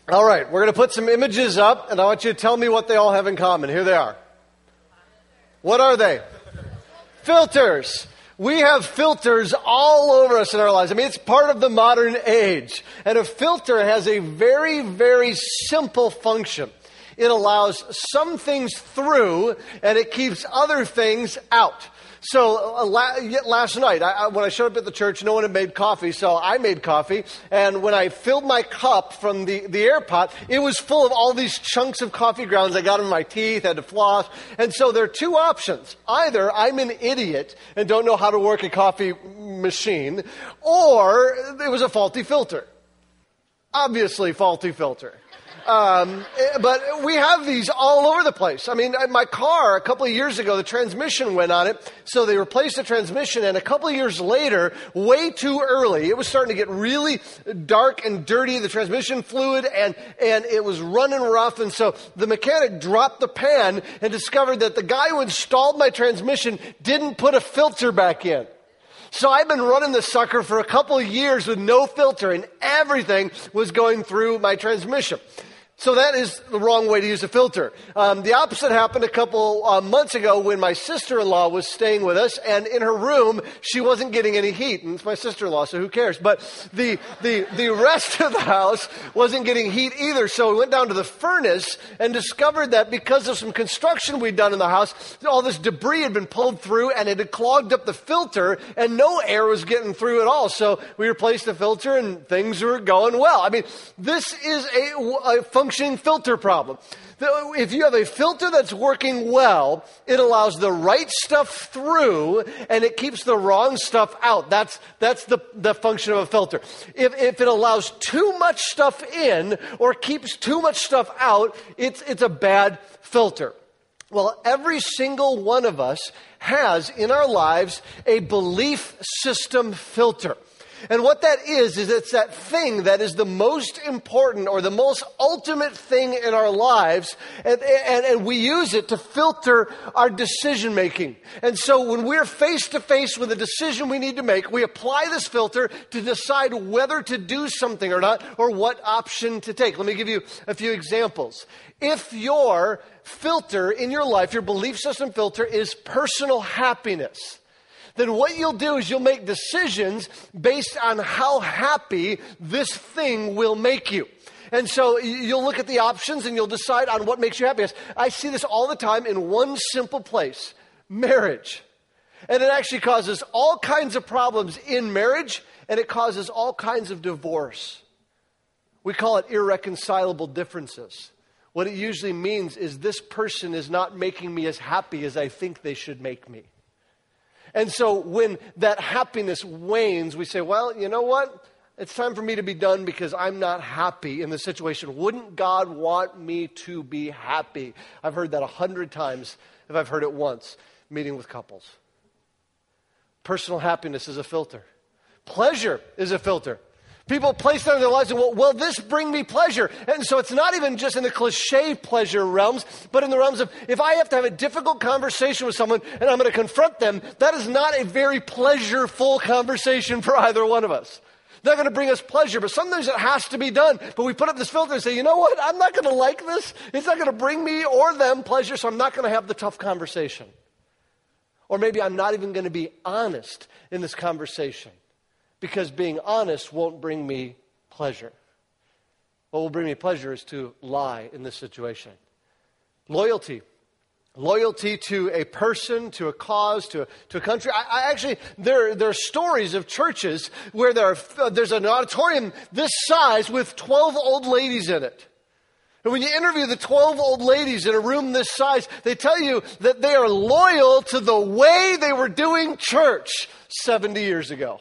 All right, we're going to put some images up, and I want you to tell me what they all have in common. Here they are. What are they? Filters. We have filters all over us in our lives. I mean, it's part of the modern age. And a filter has a very, very simple function. It allows some things through, and it keeps other things out. So last night, when I showed up at the church, no one had made coffee, so I made coffee. And when I filled my cup from the air pot, it was full of all these chunks of coffee grounds. I got them in my teeth, had to floss. And so there are two options. Either I'm an idiot and don't know how to work a coffee machine, or it was a faulty filter. Obviously, faulty filter. But we have these all over the place. I mean, my car, a couple of years ago, the transmission went on it, so they replaced the transmission, and a couple of years later, way too early, it was starting to get really dark and dirty, the transmission fluid, and it was running rough, and so the mechanic dropped the pan and discovered that the guy who installed my transmission didn't put a filter back in. So I've been running this sucker for a couple of years with no filter, and everything was going through my transmission. So that is the wrong way to use a filter. The opposite happened a couple months ago when my sister-in-law was staying with us, and in her room, she wasn't getting any heat. And it's my sister-in-law, so who cares? But the rest of the house wasn't getting heat either. So we went down to the furnace and discovered that because of some construction we'd done in the house, all this debris had been pulled through, and it had clogged up the filter, and no air was getting through at all. So we replaced the filter, and things were going well. I mean, this is a functioning filter problem. If you have a filter that's working well, it allows the right stuff through and it keeps the wrong stuff out. That's the function of a filter. If it allows too much stuff in or keeps too much stuff out, it's a bad filter. Well, every single one of us has in our lives a belief system filter. And what that is it's that thing that is the most important or the most ultimate thing in our lives, and we use it to filter our decision making. And so when we're face to face with a decision we need to make, we apply this filter to decide whether to do something or not, or what option to take. Let me give you a few examples. If your filter in your life, your belief system filter, is personal happiness, then what you'll do is you'll make decisions based on how happy this thing will make you. And so you'll look at the options and you'll decide on what makes you happiest. I see this all the time in one simple place: marriage. And it actually causes all kinds of problems in marriage, and it causes all kinds of divorce. We call it irreconcilable differences. What it usually means is this person is not making me as happy as I think they should make me. And so when that happiness wanes, we say, well, you know what? It's time for me to be done because I'm not happy in the situation. Wouldn't God want me to be happy? I've heard that 100 times if I've heard it once, meeting with couples. Personal happiness is a filter. Pleasure is a filter. People place that in their lives and, will this bring me pleasure? And so it's not even just in the cliche pleasure realms, but in the realms of, if I have to have a difficult conversation with someone and I'm going to confront them, that is not a very pleasureful conversation for either one of us. Not going to bring us pleasure, but sometimes it has to be done. But we put up this filter and say, you know what? I'm not going to like this. It's not going to bring me or them pleasure, so I'm not going to have the tough conversation. Or maybe I'm not even going to be honest in this conversation, because being honest won't bring me pleasure. What will bring me pleasure is to lie in this situation. Loyalty. Loyalty to a person, to a cause, to a country. I actually, there are stories of churches where there's an auditorium this size with 12 old ladies in it. And when you interview the 12 old ladies in a room this size, they tell you that they are loyal to the way they were doing church 70 years ago.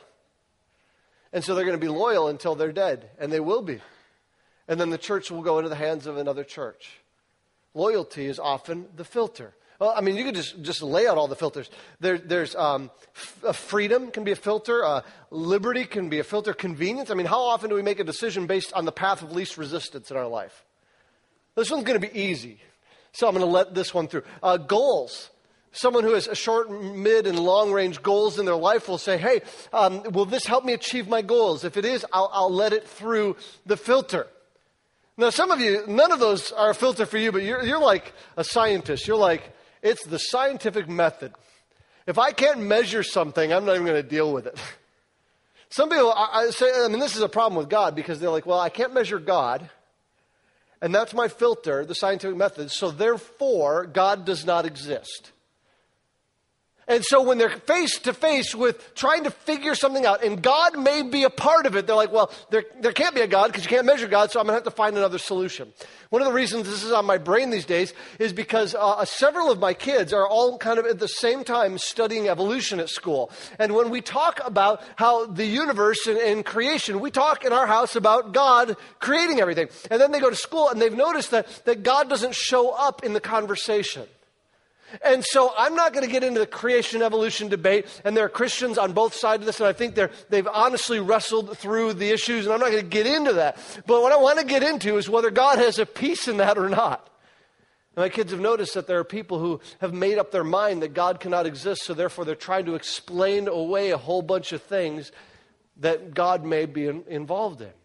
And so they're going to be loyal until they're dead, and they will be. And then the church will go into the hands of another church. Loyalty is often the filter. Well, I mean, you could just lay out all the filters. There's freedom can be a filter. Liberty can be a filter. Convenience. I mean, how often do we make a decision based on the path of least resistance in our life? This one's going to be easy, so I'm going to let this one through. Goals. Someone who has a short, mid, and long-range goals in their life will say, hey, will this help me achieve my goals? If it is, I'll let it through the filter. Now, some of you, none of those are a filter for you, but you're like a scientist. You're like, it's the scientific method. If I can't measure something, I'm not even going to deal with it. Some people say, this is a problem with God because they're like, well, I can't measure God, and that's my filter, the scientific method, so therefore God does not exist. And so when they're face to face with trying to figure something out, and God may be a part of it, they're like, well, there can't be a God because you can't measure God, so I'm going to have to find another solution. One of the reasons this is on my brain these days is because several of my kids are all kind of at the same time studying evolution at school. And when we talk about how the universe and creation, we talk in our house about God creating everything. And then they go to school and they've noticed that God doesn't show up in the conversation. And so I'm not going to get into the creation evolution debate, and there are Christians on both sides of this, and I think they've honestly wrestled through the issues, and I'm not going to get into that. But what I want to get into is whether God has a piece in that or not. And my kids have noticed that there are people who have made up their mind that God cannot exist, so therefore they're trying to explain away a whole bunch of things that God may be involved in.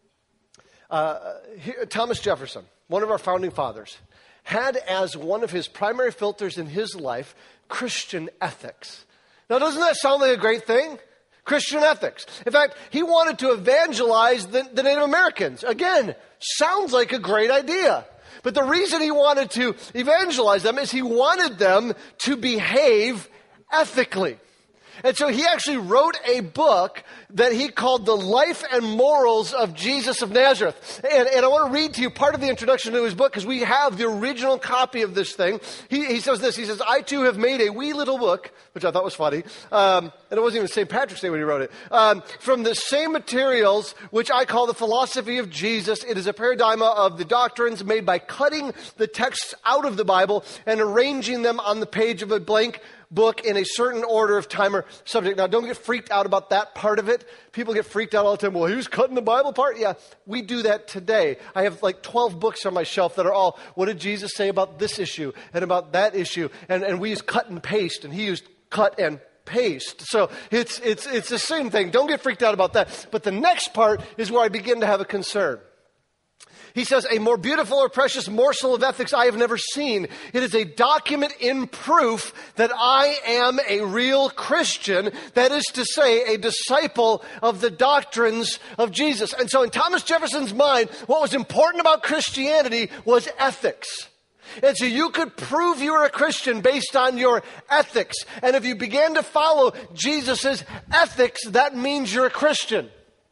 Thomas Jefferson, one of our founding fathers, had as one of his primary filters in his life Christian ethics. Now, doesn't that sound like a great thing? Christian ethics. In fact, he wanted to evangelize the Native Americans. Again, sounds like a great idea. But the reason he wanted to evangelize them is he wanted them to behave ethically. And so he actually wrote a book that he called The Life and Morals of Jesus of Nazareth. And I want to read to you part of the introduction to his book because we have the original copy of this thing. He says this, he says, I too have made a wee little book, which I thought was funny, and it wasn't even St. Patrick's Day when he wrote it, from the same materials which I call the philosophy of Jesus. It is a paradigm of the doctrines made by cutting the texts out of the Bible and arranging them on the page of a blank book in a certain order of time or subject. Now, don't get freaked out about that part of it. People get freaked out all the time. Well, he was cutting the Bible part? Yeah, we do that today. I have like 12 books on my shelf that are all, what did Jesus say about this issue and about that issue? And we use cut and paste, and he used cut and paste. So it's the same thing. Don't get freaked out about that. But the next part is where I begin to have a concern. He says, a more beautiful or precious morsel of ethics I have never seen. It is a document in proof that I am a real Christian. That is to say, a disciple of the doctrines of Jesus. And so in Thomas Jefferson's mind, what was important about Christianity was ethics. And so you could prove you were a Christian based on your ethics. And if you began to follow Jesus' ethics, that means you're a Christian.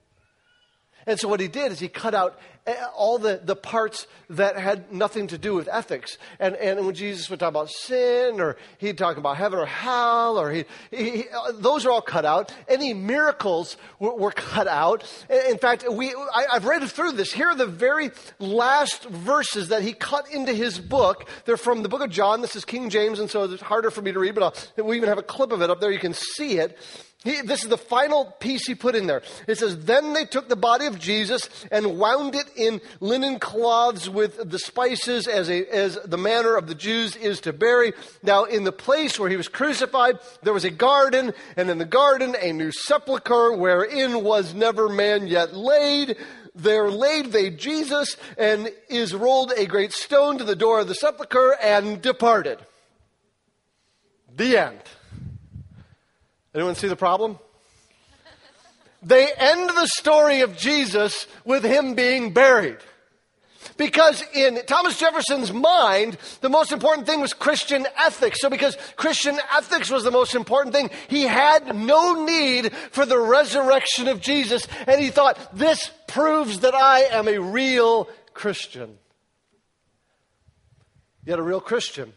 And so what he did is he cut out all the parts that had nothing to do with ethics. And when Jesus would talk about sin, or he'd talk about heaven or hell, or those are all cut out. Any miracles were cut out. In fact, I've read through this. Here are the very last verses that he cut into his book. They're from the book of John. This is King James, and so it's harder for me to read, but we even have a clip of it up there. You can see it. This is the final piece he put in there. It says, then they took the body of Jesus and wound it in linen cloths with the spices as the manner of the Jews is to bury. Now in the place where he was crucified, there was a garden, and in the garden a new sepulchre wherein was never man yet laid. There laid they Jesus, and is rolled a great stone to the door of the sepulchre, and departed. The end. Anyone see the problem? They end the story of Jesus with him being buried. Because in Thomas Jefferson's mind, the most important thing was Christian ethics. So because Christian ethics was the most important thing, he had no need for the resurrection of Jesus. And he thought, this proves that I am a real Christian. Yet a real Christian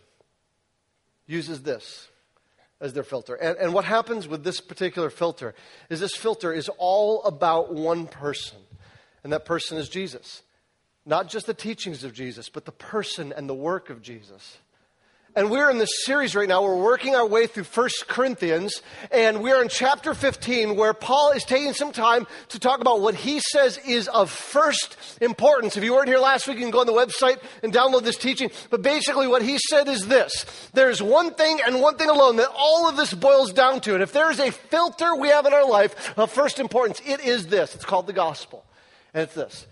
uses this as their filter. And what happens with this particular filter is this filter is all about one person. And that person is Jesus. Not just the teachings of Jesus, but the person and the work of Jesus. And we're in this series right now. We're working our way through 1 Corinthians, and we're in chapter 15, where Paul is taking some time to talk about what he says is of first importance. If you weren't here last week, you can go on the website and download this teaching. But basically what he said is this. There's one thing and one thing alone that all of this boils down to. And if there is a filter we have in our life of first importance, it is this. It's called the gospel. And it's this.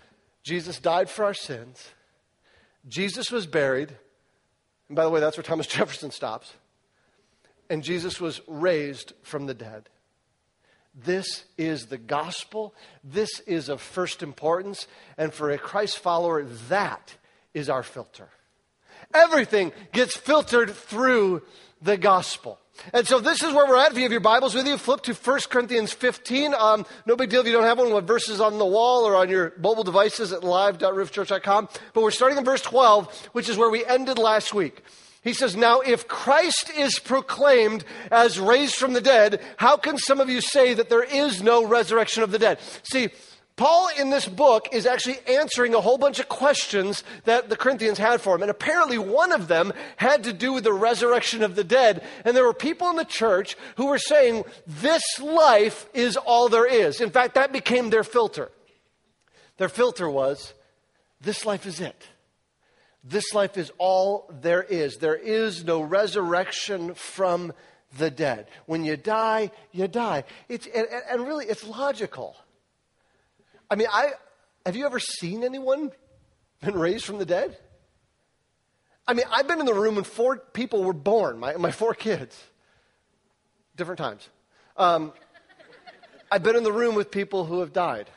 Jesus died for our sins. Jesus was buried. And by the way, that's where Thomas Jefferson stops. And Jesus was raised from the dead. This is the gospel. This is of first importance. And for a Christ follower, that is our filter. Everything gets filtered through the gospel. And so this is where we're at. If you have your Bibles with you, flip to 1 Corinthians 15. No big deal if you don't have one with verses on the wall or on your mobile devices at live.riverchurch.com. But we're starting in verse 12, which is where we ended last week. He says, now if Christ is proclaimed as raised from the dead, how can some of you say that there is no resurrection of the dead? See, Paul in this book is actually answering a whole bunch of questions that the Corinthians had for him. And apparently one of them had to do with the resurrection of the dead. And there were people in the church who were saying, this life is all there is. In fact, that became their filter. Their filter was, this life is it. This life is all there is. There is no resurrection from the dead. When you die, you die. And really, it's logical. I mean, have you ever seen anyone been raised from the dead? I mean, I've been in the room when 4 people were born, my 4 kids. Different times. I've been in the room with people who have died.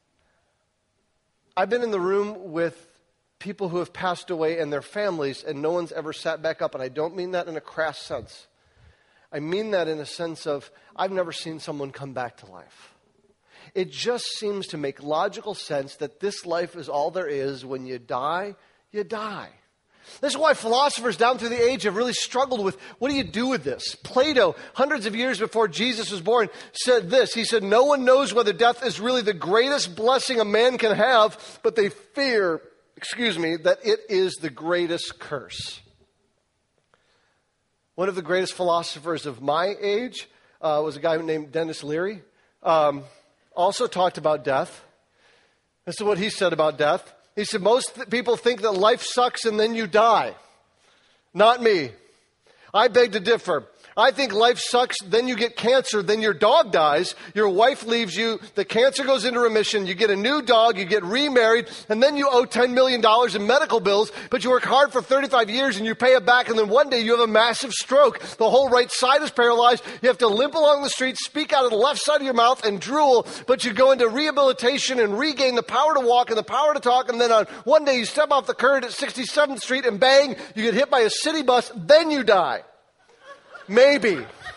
I've been in the room with people who have passed away and their families, and no one's ever sat back up. And I don't mean that in a crass sense. I mean that in a sense of, I've never seen someone come back to life. It just seems to make logical sense that this life is all there is. When you die, you die. This is why philosophers down through the age have really struggled with, what do you do with this? Plato, hundreds of years before Jesus was born, said this. He said, no one knows whether death is really the greatest blessing a man can have, but they fear, that it is the greatest curse. One of the greatest philosophers of my age was a guy named Dennis Leary. Also talked about death. This is what he said about death. He said, most people think that life sucks and then you die. Not me. I beg to differ. I think life sucks, then you get cancer, then your dog dies, your wife leaves you, the cancer goes into remission, you get a new dog, you get remarried, and then you owe $10 million in medical bills, but you work hard for 35 years and you pay it back, and then one day you have a massive stroke. The whole right side is paralyzed. You have to limp along the street, speak out of the left side of your mouth, and drool, but you go into rehabilitation and regain the power to walk and the power to talk, and then on one day you step off the curb at 67th Street and bang, you get hit by a city bus, then you die. Maybe.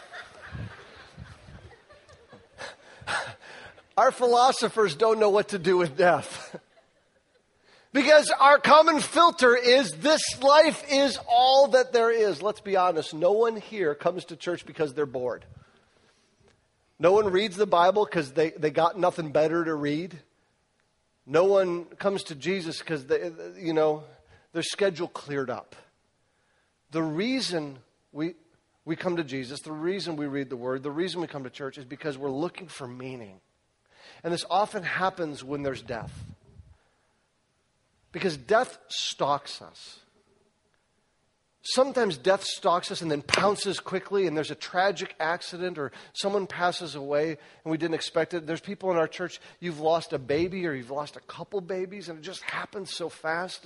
Our philosophers don't know what to do with death. Because our common filter is, this life is all that there is. Let's be honest, no one here comes to church because they're bored. No one reads the Bible because they got nothing better to read. No one comes to Jesus because their schedule cleared up. The reason we come to Jesus, the reason we read the Word, the reason we come to church is because we're looking for meaning. And this often happens when there's death. Because death stalks us. Sometimes death stalks us and then pounces quickly, and there's a tragic accident or someone passes away and we didn't expect it. There's people in our church, you've lost a baby or you've lost a couple babies, and it just happens so fast.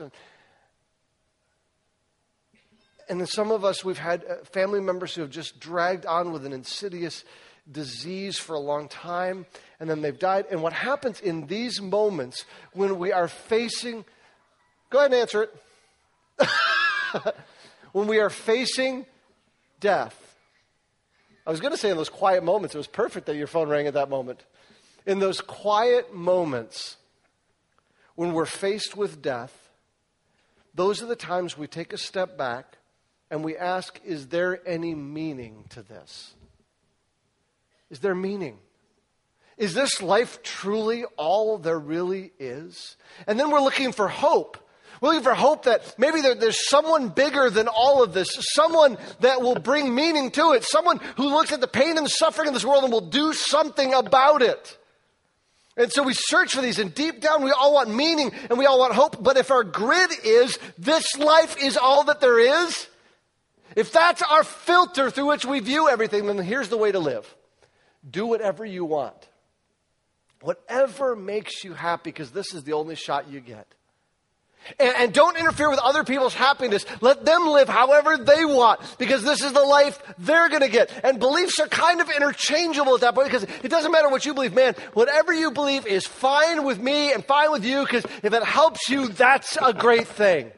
And then some of us, we've had family members who have just dragged on with an insidious disease for a long time, and then they've died. And what happens in these moments when we are facing, go ahead and answer it. When we are facing death. I was going to say in those quiet moments, it was perfect that your phone rang at that moment. In those quiet moments when we're faced with death, those are the times we take a step back and we ask, is there any meaning to this? Is there meaning? Is this life truly all there really is? And then we're looking for hope. We're looking for hope that maybe there's someone bigger than all of this, someone that will bring meaning to it, someone who looks at the pain and suffering of this world and will do something about it. And so we search for these, and deep down we all want meaning and we all want hope. But if our grid is, this life is all that there is, if that's our filter through which we view everything, then here's the way to live. Do whatever you want. Whatever makes you happy, because this is the only shot you get. And don't interfere with other people's happiness. Let them live however they want, because this is the life they're going to get. And beliefs are kind of interchangeable at that point, because it doesn't matter what you believe. Man, whatever you believe is fine with me and fine with you, because if it helps you, that's a great thing.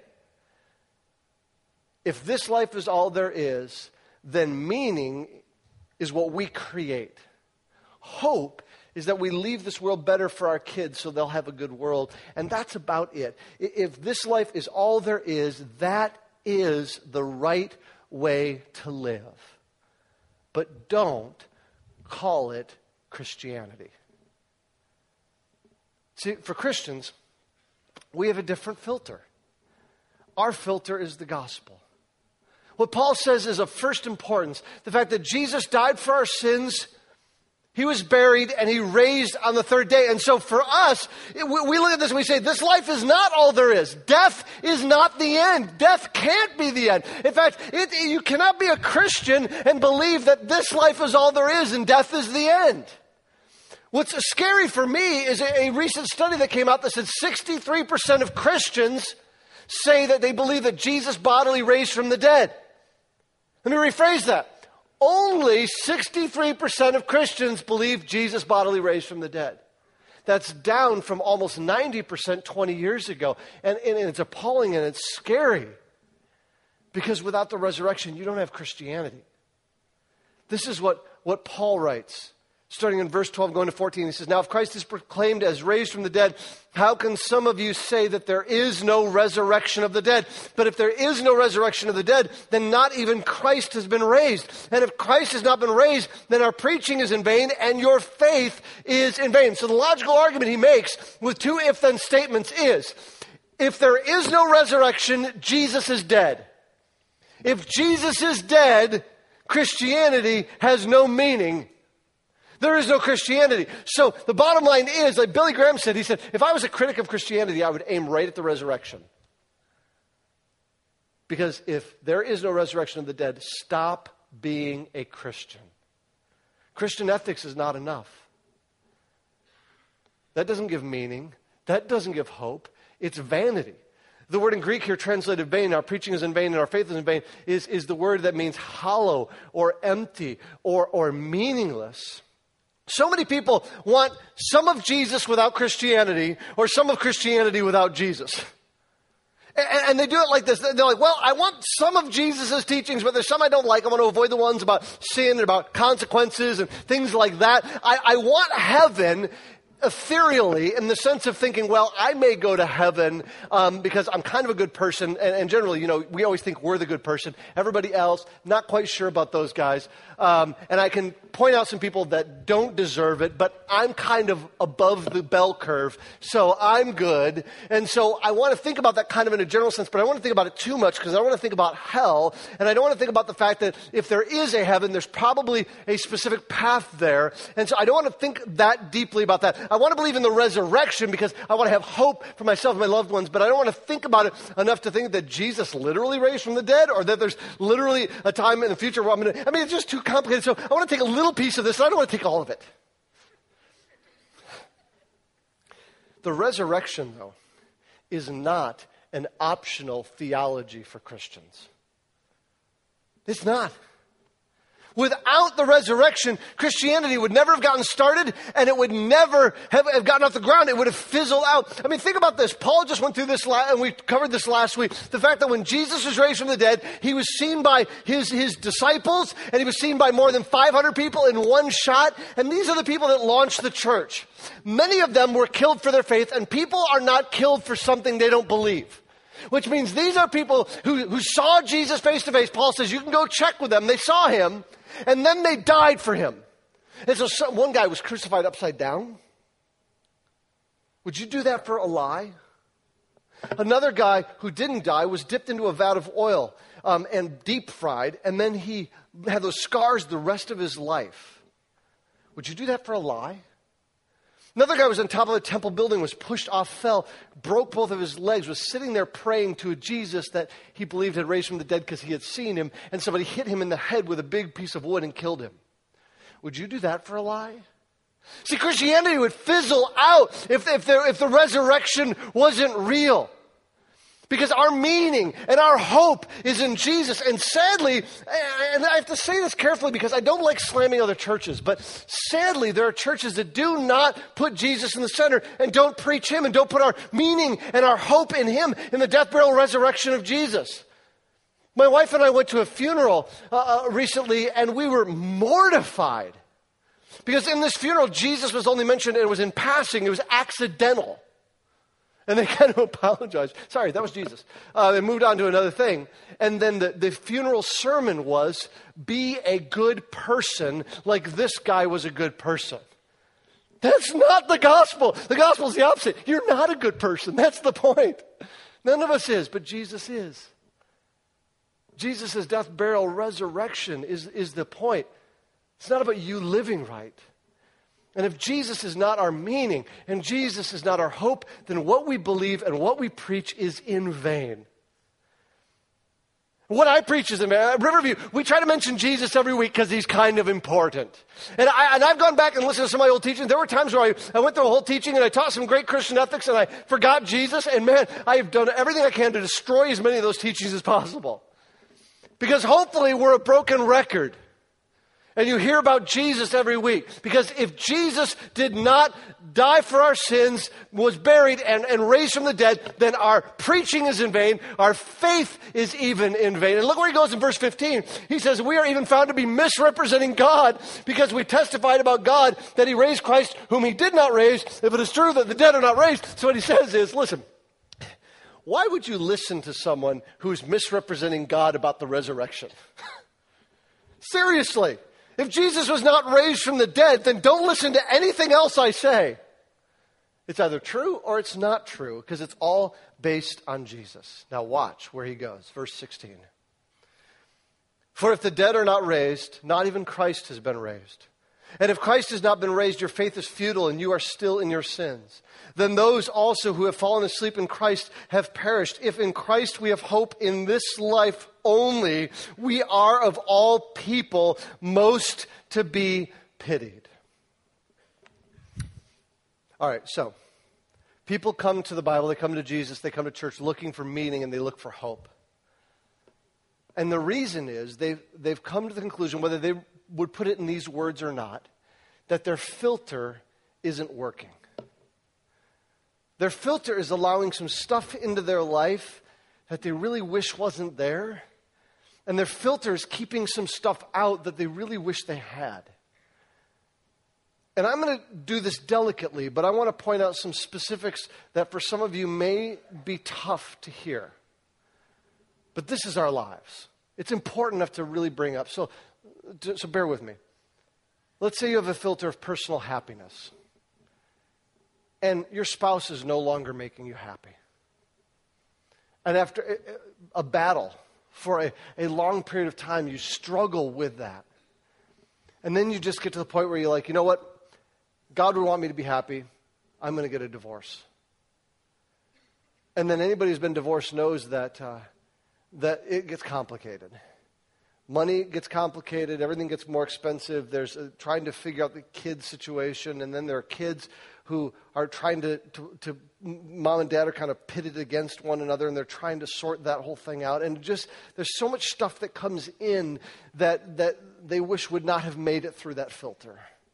If this life is all there is, then meaning is what we create. Hope is that we leave this world better for our kids so they'll have a good world. And that's about it. If this life is all there is, that is the right way to live. But don't call it Christianity. See, for Christians, we have a different filter. Our filter is the gospel. What Paul says is of first importance, the fact that Jesus died for our sins, He was buried, and He raised on the third day. And so for us, we look at this and we say, this life is not all there is. Death is not the end. Death can't be the end. In fact, you cannot be a Christian and believe that this life is all there is and death is the end. What's scary for me is a recent study that came out that said 63% of Christians say that they believe that Jesus bodily raised from the dead. Let me rephrase that. Only 63% of Christians believe Jesus bodily raised from the dead. That's down from almost 90% 20 years ago. And it's appalling and it's scary. Because without the resurrection, you don't have Christianity. This is what Paul writes. Starting in verse 12, going to 14, he says, now if Christ is proclaimed as raised from the dead, how can some of you say that there is no resurrection of the dead? But if there is no resurrection of the dead, then not even Christ has been raised. And if Christ has not been raised, then our preaching is in vain and your faith is in vain. So the logical argument he makes with two if-then statements is, if there is no resurrection, Jesus is dead. If Jesus is dead, Christianity has no meaning. There is no Christianity. So the bottom line is, like Billy Graham said, he said, if I was a critic of Christianity, I would aim right at the resurrection. Because if there is no resurrection of the dead, stop being a Christian. Christian ethics is not enough. That doesn't give meaning. That doesn't give hope. It's vanity. The word in Greek here translated vain, our preaching is in vain and our faith is in vain, is the word that means hollow or empty or meaningless. So many people want some of Jesus without Christianity or some of Christianity without Jesus. And they do it like this. They're like, well, I want some of Jesus' teachings, but there's some I don't like. I want to avoid the ones about sin and about consequences and things like that. I want heaven ethereally, in the sense of thinking, well, I may go to heaven because I'm kind of a good person. And generally, we always think we're the good person. Everybody else, not quite sure about those guys. And I can point out some people that don't deserve it, but I'm kind of above the bell curve, so I'm good. And so I want to think about that kind of in a general sense, but I don't want to think about it too much because I don't want to think about hell, and I don't want to think about the fact that if there is a heaven, there's probably a specific path there. And so I don't want to think that deeply about that. I want to believe in the resurrection because I want to have hope for myself and my loved ones, but I don't want to think about it enough to think that Jesus literally raised from the dead or that there's literally a time in the future where it's just too complicated. So I want to take a little piece of this, and I don't want to take all of it. The resurrection, though, is not an optional theology for Christians. It's not. Without the resurrection, Christianity would never have gotten started, and it would never have gotten off the ground. It would have fizzled out. I mean, think about this. Paul just went through this, and we covered this last week. The fact that when Jesus was raised from the dead, he was seen by his disciples, and he was seen by more than 500 people in one shot. And these are the people that launched the church. Many of them were killed for their faith, and people are not killed for something they don't believe. Which means these are people who saw Jesus face to face. Paul says you can go check with them. They saw him, and then they died for him. And so one guy was crucified upside down. Would you do that for a lie? Another guy who didn't die was dipped into a vat of oil and deep fried, and then he had those scars the rest of his life. Would you do that for a lie? Another guy was on top of a temple building, was pushed off, fell, broke both of his legs, was sitting there praying to a Jesus that he believed had raised from the dead because he had seen him, and somebody hit him in the head with a big piece of wood and killed him. Would you do that for a lie? See, Christianity would fizzle out if the resurrection wasn't real. Because our meaning and our hope is in Jesus. And sadly, and I have to say this carefully because I don't like slamming other churches, but sadly there are churches that do not put Jesus in the center and don't preach Him and don't put our meaning and our hope in Him, in the death, burial, resurrection of Jesus. My wife and I went to a funeral recently and we were mortified. Because in this funeral, Jesus was only mentioned and it was in passing. It was accidental. And they kind of apologized. Sorry, that was Jesus. They moved on to another thing. And then the funeral sermon was, be a good person like this guy was a good person. That's not the gospel. The gospel is the opposite. You're not a good person. That's the point. None of us is, but Jesus is. Jesus' death, burial, resurrection is the point. It's not about you living right. And if Jesus is not our meaning and Jesus is not our hope, then what we believe and what we preach is in vain. What I preach is in vain. At Riverview, we try to mention Jesus every week because He's kind of important. And I've gone back and listened to some of my old teaching. There were times where I went through a whole teaching and I taught some great Christian ethics and I forgot Jesus. And man, I have done everything I can to destroy as many of those teachings as possible. Because hopefully we're a broken record. And you hear about Jesus every week. Because if Jesus did not die for our sins, was buried and raised from the dead, then our preaching is in vain. Our faith is even in vain. And look where he goes in verse 15. He says, we are even found to be misrepresenting God because we testified about God that He raised Christ whom He did not raise, if it is true that the dead are not raised. So what he says is, listen, why would you listen to someone who's misrepresenting God about the resurrection? Seriously. If Jesus was not raised from the dead, then don't listen to anything else I say. It's either true or it's not true, because it's all based on Jesus. Now watch where he goes. Verse 16. For if the dead are not raised, not even Christ has been raised. And if Christ has not been raised, your faith is futile and you are still in your sins. Then those also who have fallen asleep in Christ have perished. If in Christ we have hope in this life only, we are of all people most to be pitied. All right, so people come to the Bible, they come to Jesus, they come to church looking for meaning and they look for hope. And the reason is they've come to the conclusion, whether they would put it in these words or not, that their filter isn't working. Their filter is allowing some stuff into their life that they really wish wasn't there. And their filter is keeping some stuff out that they really wish they had. And I'm going to do this delicately, but I want to point out some specifics that for some of you may be tough to hear. But this is our lives. It's important enough to really bring up. So bear with me. Let's say you have a filter of personal happiness. And your spouse is no longer making you happy. And after a battle for a long period of time, you struggle with that. And then you just get to the point where you're like, you know what? God would want me to be happy. I'm going to get a divorce. And then anybody who's been divorced knows that it gets complicated. Money gets complicated. Everything gets more expensive. There's trying to figure out the kid situation. And then there are kids who are trying to mom and dad are kind of pitted against one another, and they're trying to sort that whole thing out. And just there's so much stuff that comes in that they wish would not have made it through that filter.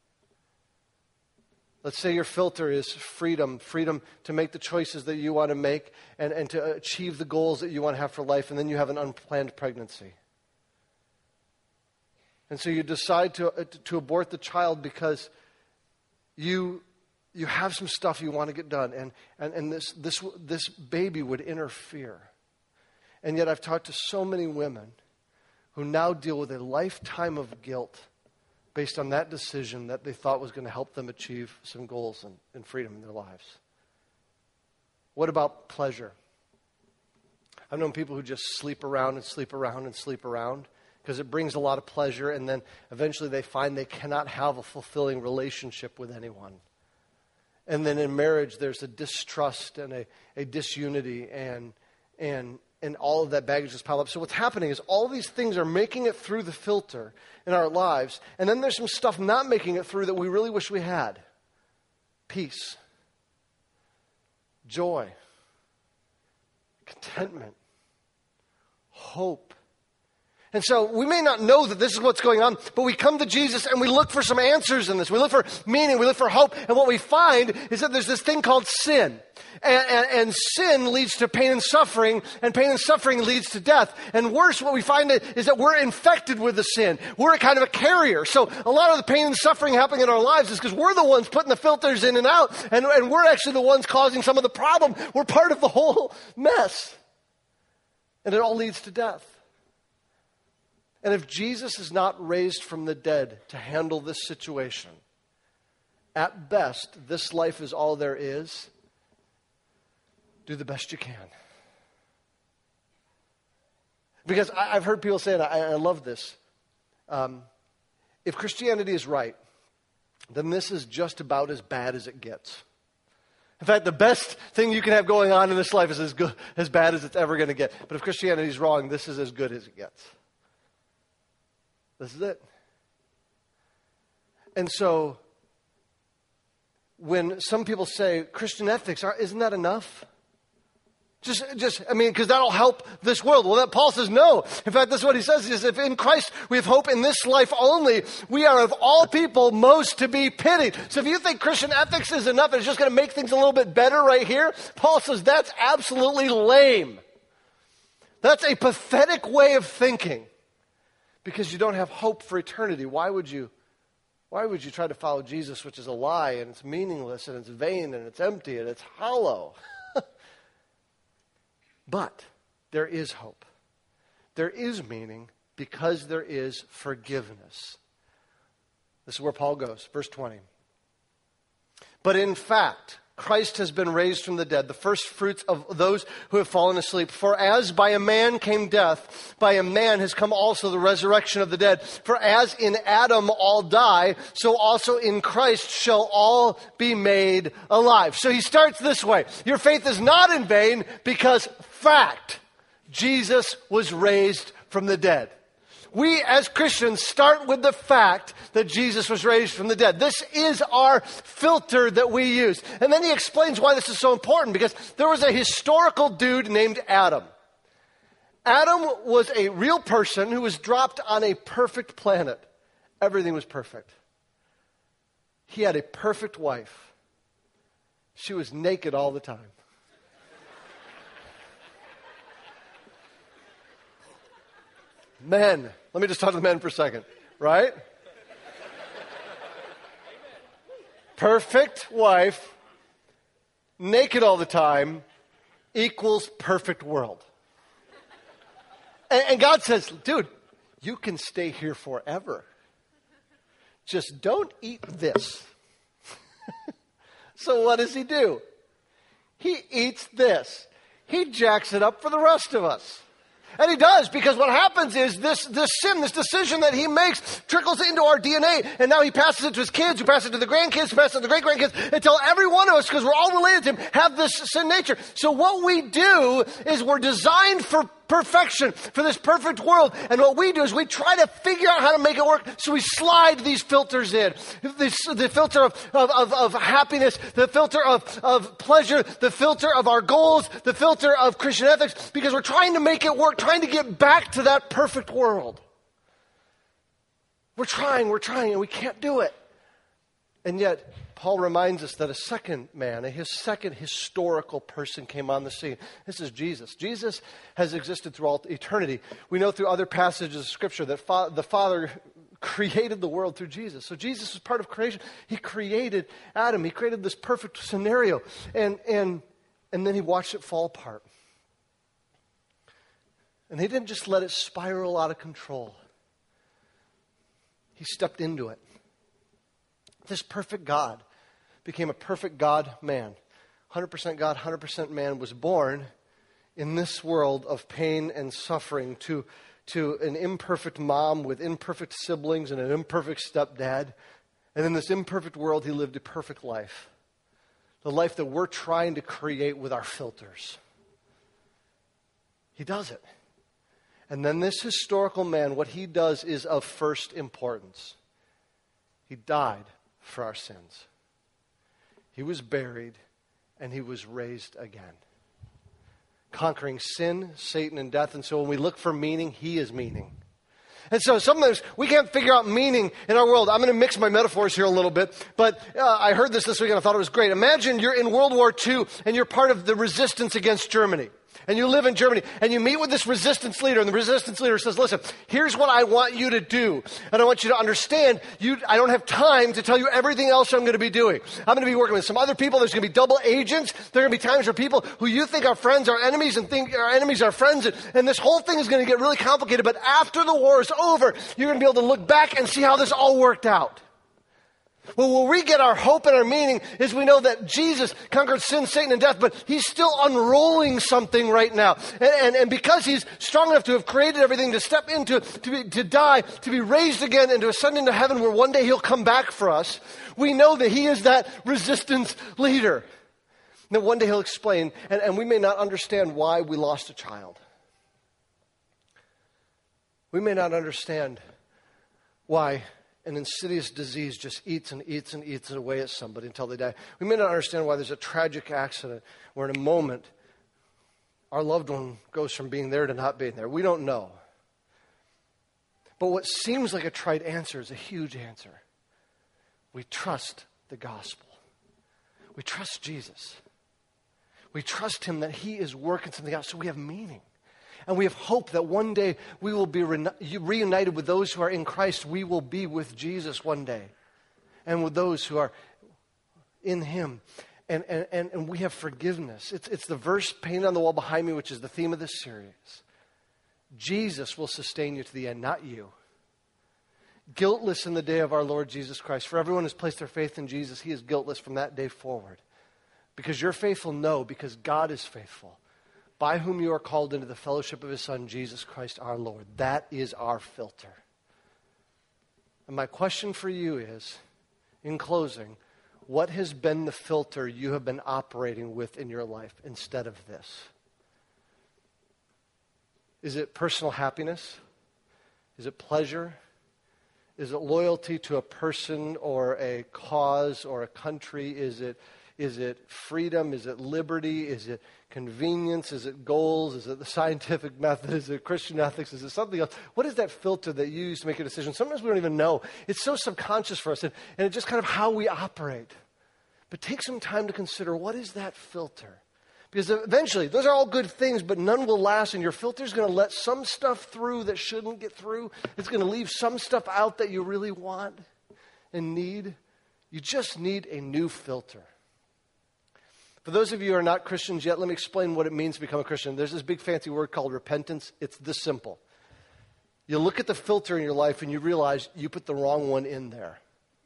Let's say your filter is freedom to make the choices that you want to make and to achieve the goals that you want to have for life, and then you have an unplanned pregnancy. And so you decide to abort the child because you have some stuff you want to get done, and this baby would interfere. And yet I've talked to so many women who now deal with a lifetime of guilt based on that decision that they thought was going to help them achieve some goals and freedom in their lives. What about pleasure? I've known people who just sleep around and sleep around and sleep around because it brings a lot of pleasure, and then eventually they find they cannot have a fulfilling relationship with anyone. And then in marriage, there's a distrust and a disunity, and and all of that baggage is piled up. So what's happening is all these things are making it through the filter in our lives, and then there's some stuff not making it through that we really wish we had. Peace, joy, contentment, hope. And so we may not know that this is what's going on, but we come to Jesus and we look for some answers in this. We look for meaning, we look for hope, and what we find is that there's this thing called sin. And sin leads to pain and suffering leads to death. And worse, what we find is that we're infected with the sin. We're a kind of a carrier. So a lot of the pain and suffering happening in our lives is because we're the ones putting the filters in and out, and we're actually the ones causing some of the problem. We're part of the whole mess. And it all leads to death. And if Jesus is not raised from the dead to handle this situation, at best, this life is all there is. Do the best you can. Because I've heard people say, and I love this, if Christianity is right, then this is just about as bad as it gets. In fact, the best thing you can have going on in this life is as bad as it's ever going to get. But if Christianity is wrong, this is as good as it gets. This is it. And so, when some people say, Christian ethics, isn't that enough? Because that'll help this world. Well, Paul says no. In fact, that's what he says. He says, if in Christ we have hope in this life only, we are of all people most to be pitied. So if you think Christian ethics is enough, and it's just going to make things a little bit better right here, Paul says that's absolutely lame. That's a pathetic way of thinking. Because you don't have hope for eternity. Why would you try to follow Jesus, which is a lie, and it's meaningless, and it's vain, and it's empty, and it's hollow? But there is hope. There is meaning because there is forgiveness. This is where Paul goes, verse 20. But in fact, Christ has been raised from the dead, the first fruits of those who have fallen asleep. For as by a man came death, by a man has come also the resurrection of the dead. For as in Adam all die, so also in Christ shall all be made alive. So he starts this way. Your faith is not in vain because, fact, Jesus was raised from the dead. We as Christians start with the fact that Jesus was raised from the dead. This is our filter that we use. And then he explains why this is so important, because there was a historical dude named Adam. Adam was a real person who was dropped on a perfect planet. Everything was perfect. He had a perfect wife. She was naked all the time. Men, let me just talk to the men for a second, right? Perfect wife, naked all the time, equals perfect world. And God says, dude, you can stay here forever. Just don't eat this. So what does he do? He eats this. He jacks it up for the rest of us. And he does, because what happens is this sin, this decision that he makes trickles into our DNA, and now he passes it to his kids, who pass it to the grandkids, who pass it to the great-grandkids, until every one of us, because we're all related to him, have this sin nature. So what we do is we're designed for perfection, for this perfect world. And what we do is we try to figure out how to make it work, so we slide these filters in. The filter of happiness, the filter of pleasure, the filter of our goals, the filter of Christian ethics, because we're trying to make it work, trying to get back to that perfect world. We're trying, and we can't do it. And yet, Paul reminds us that a second man, a second historical person came on the scene. This is Jesus. Jesus has existed throughout eternity. We know through other passages of Scripture that the Father created the world through Jesus. So Jesus was part of creation. He created Adam. He created this perfect scenario. And then he watched it fall apart. And he didn't just let it spiral out of control. He stepped into it. This perfect God became a perfect God-man. 100% God, 100% man, was born in this world of pain and suffering to an imperfect mom with imperfect siblings and an imperfect stepdad. And in this imperfect world, he lived a perfect life. The life that we're trying to create with our filters. He does it. And then this historical man, what he does is of first importance. He died for our sins. He was buried, and he was raised again. Conquering sin, Satan, and death. And so when we look for meaning, he is meaning. And so sometimes we can't figure out meaning in our world. I'm going to mix my metaphors here a little bit, but I heard this week and I thought it was great. Imagine you're in World War II and you're part of the resistance against Germany. And you live in Germany, and you meet with this resistance leader, and the resistance leader says, listen, here's what I want you to do. And I want you to understand, I don't have time to tell you everything else I'm going to be doing. I'm going to be working with some other people. There's going to be double agents. There are going to be times where people who you think are friends are enemies and think our enemies are friends. And this whole thing is going to get really complicated. But after the war is over, you're going to be able to look back and see how this all worked out. Well, where we get our hope and our meaning is we know that Jesus conquered sin, Satan, and death, but he's still unrolling something right now. And because he's strong enough to have created everything, to step into, to die, to be raised again, and to ascend into heaven where one day he'll come back for us, we know that he is that resistance leader. Now, one day he'll explain, and we may not understand why we lost a child. We may not understand why an insidious disease just eats and eats and eats away at somebody until they die. We may not understand why there's a tragic accident where in a moment our loved one goes from being there to not being there. We don't know. But what seems like a trite answer is a huge answer. We trust the gospel. We trust Jesus. We trust him that he is working something out so we have meaning. And we have hope that one day we will be reunited with those who are in Christ. We will be with Jesus one day. And with those who are in him. And we have forgiveness. It's the verse painted on the wall behind me, which is the theme of this series. Jesus will sustain you to the end, not you. Guiltless in the day of our Lord Jesus Christ. For everyone who's placed their faith in Jesus, he is guiltless from that day forward. Because you're faithful? No, because God is faithful. By whom you are called into the fellowship of his Son, Jesus Christ our Lord. That is our filter. And my question for you is, in closing, what has been the filter you have been operating with in your life instead of this? Is it personal happiness? Is it pleasure? Is it loyalty to a person or a cause or a country? Is it freedom? Is it liberty? Is it convenience? Is it goals? Is it the scientific method? Is it Christian ethics? Is it something else? What is that filter that you use to make a decision? Sometimes we don't even know. It's so subconscious for us, and it's just kind of how we operate. But take some time to consider, what is that filter? Because eventually, those are all good things, but none will last, and your filter is going to let some stuff through that shouldn't get through. It's going to leave some stuff out that you really want and need. You just need a new filter. For those of you who are not Christians yet, let me explain what it means to become a Christian. There's this big fancy word called repentance. It's this simple. You look at the filter in your life and you realize you put the wrong one in there.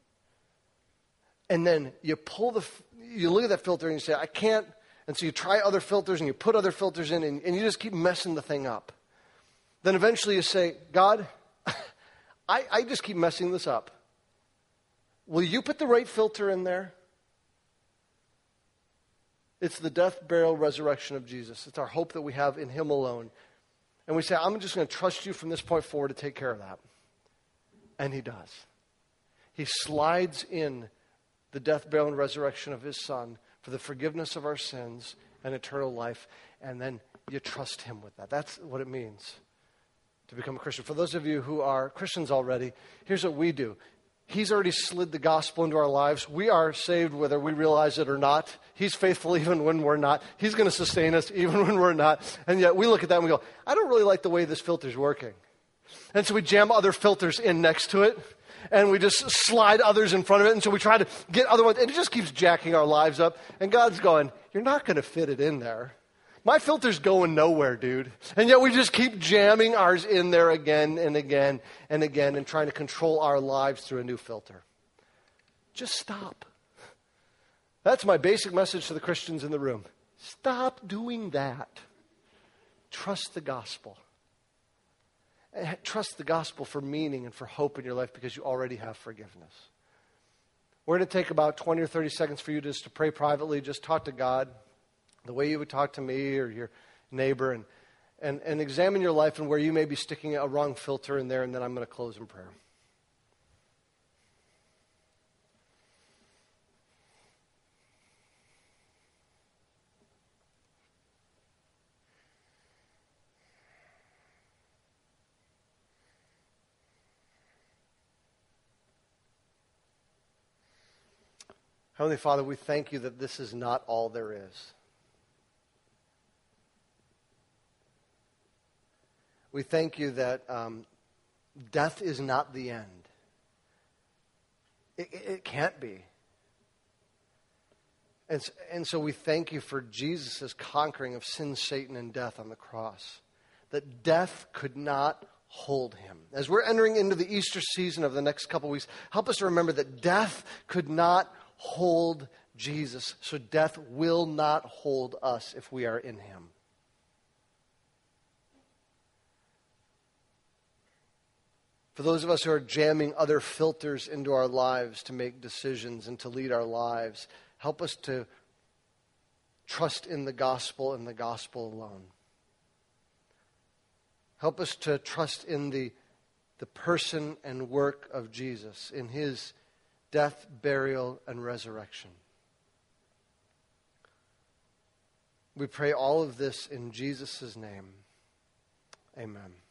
And then you look at that filter and you say, I can't. And so you try other filters and you put other filters in and you just keep messing the thing up. Then eventually you say, God, I just keep messing this up. Will you put the right filter in there? It's the death, burial, resurrection of Jesus. It's our hope that we have in him alone. And we say, I'm just going to trust you from this point forward to take care of that. And he does. He slides in the death, burial, and resurrection of his Son for the forgiveness of our sins and eternal life. And then you trust him with that. That's what it means to become a Christian. For those of you who are Christians already, here's what we do. He's already slid the gospel into our lives. We are saved whether we realize it or not. He's faithful even when we're not. He's going to sustain us even when we're not. And yet we look at that and we go, I don't really like the way this filter's working. And so we jam other filters in next to it. And we just slide others in front of it. And so we try to get other ones. And it just keeps jacking our lives up. And God's going, you're not going to fit it in there. My filter's going nowhere, dude. And yet we just keep jamming ours in there again and again and again and trying to control our lives through a new filter. Just stop. That's my basic message to the Christians in the room. Stop doing that. Trust the gospel. Trust the gospel for meaning and for hope in your life because you already have forgiveness. We're going to take about 20 or 30 seconds for you just to pray privately. Just talk to God the way you would talk to me or your neighbor. and examine your life and where you may be sticking a wrong filter in there, and then I'm going to close in prayer. Heavenly Father, we thank you that this is not all there is. We thank you that death is not the end. It can't be. And so we thank you for Jesus' conquering of sin, Satan, and death on the cross. That death could not hold him. As we're entering into the Easter season of the next couple weeks, help us to remember that death could not hold Jesus, so death will not hold us if we are in him. For those of us who are jamming other filters into our lives to make decisions and to lead our lives, help us to trust in the gospel and the gospel alone. Help us to trust in the person and work of Jesus, in his death, burial, and resurrection. We pray all of this in Jesus' name. Amen.